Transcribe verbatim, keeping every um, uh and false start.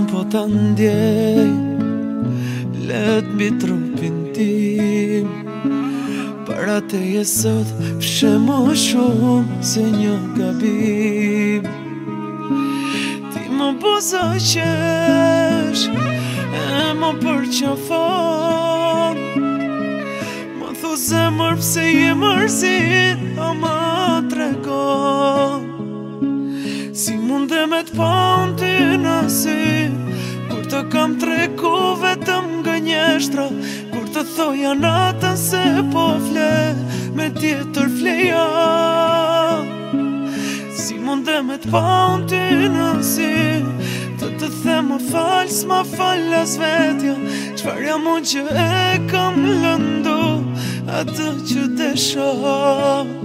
po ta ndjej, let mbi trupin tim. Para teje sot fshe më shumë se një gabim. Ti më buzo qesh, e më përqafon. Më thu zemër pse je mërzit, a më tregon. Si munde me t'pa unë ty në sy, kur të kam tregu vetëm nga njeshtra, kur të thoja natën se po fle, me tjetër fleja. Si munde me t'pa unë ty në sy, të të them më fal, s'ma fal as vetja, qfar jam unë që e kam lëndu, atë që desha.